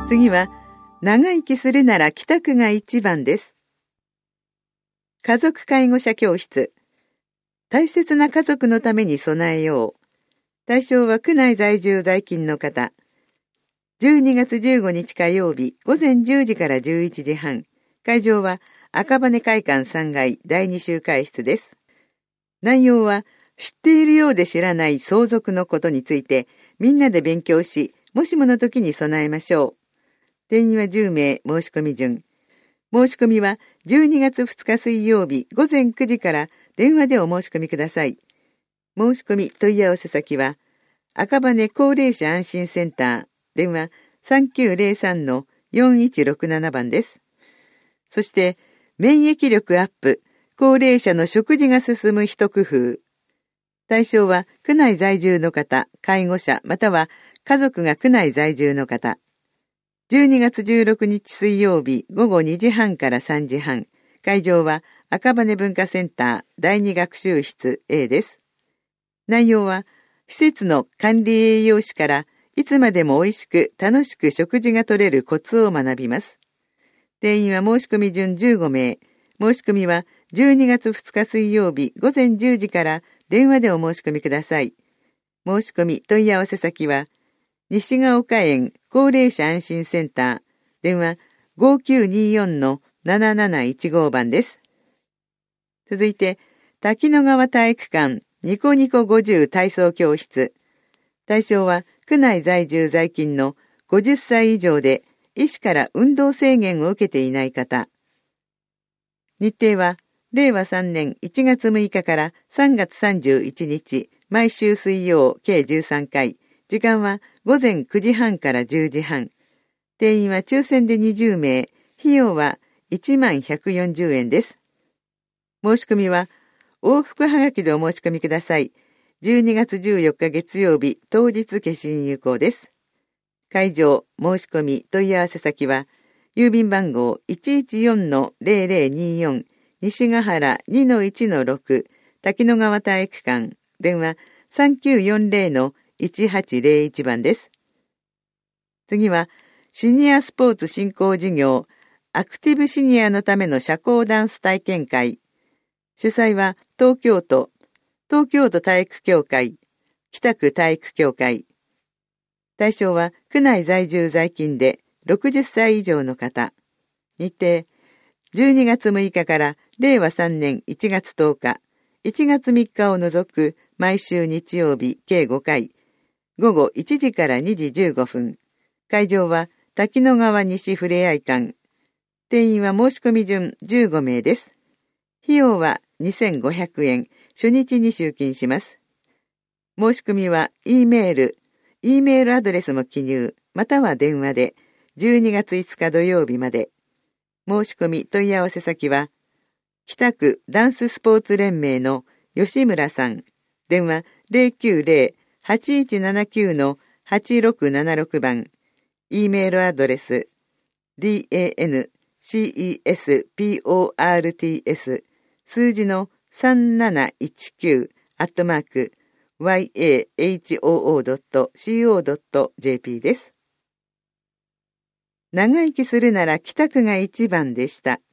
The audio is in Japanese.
次は、長生きするなら帰宅が一番です。家族介護者教室。大切な家族のために備えよう。対象は区内在住在勤の方。12月15日火曜日午前10時から11時半。会場は赤羽会館3階第2集会室です。内容は知っているようで知らない相続のことについてみんなで勉強し、もしもの時に備えましょう。定員は10名申し込み順。申し込みは12月2日水曜日午前9時から電話でお申し込みください。申し込み問い合わせ先は赤羽高齢者安心センター。電話 3903-4167 番です。そして、免疫力アップ、高齢者の食事が進む一工夫。対象は、区内在住の方、介護者、または家族が区内在住の方。12月16日水曜日午後2時半から3時半。会場は赤羽文化センター第2学習室 A です。内容は、施設の管理栄養士からいつまでも美味しく楽しく食事が取れるコツを学びます。定員は申し込み順15名。申し込みは12月2日水曜日午前10時から電話でお申し込みください。申し込み問い合わせ先は西が丘園高齢者安心センター。電話 5924-7715 番です。続いて滝野川体育館ニコニコ50体操教室。対象は区内在住在勤の50歳以上で医師から運動制限を受けていない方。日程は令和3年1月6日から3月31日毎週水曜計13回。時間は午前9時半から10時半。定員は抽選で20名。費用は1140円です。申し込みは往復はがきでお申し込みください。12月14日月曜日当日消印有効です。会場申し込み問い合わせ先は郵便番号 114-0024 西ヶ原 2-1-6 滝野川体育館。電話 3940-1801 番です。次はシニアスポーツ振興事業アクティブシニアのための社交ダンス体験会。主催は東京都体育協会、北区体育協会。対象は区内在住在勤で60歳以上の方。日程、12月6日から令和3年1月10日、1月3日を除く毎週日曜日計5回、午後1時から2時15分。会場は滝野川西ふれあい館。定員は申し込み順15名です。費用は2500円。初日に集金します。申し込みは E メールアドレスも記入、または電話で12月5日土曜日まで。申し込み問い合わせ先は北区ダンススポーツ連盟の吉村さん。電話 090-8179-8676 番。E メールアドレス dancesports 数字の3719@yahoo.co.jp です。長生きするなら帰宅が一番でした。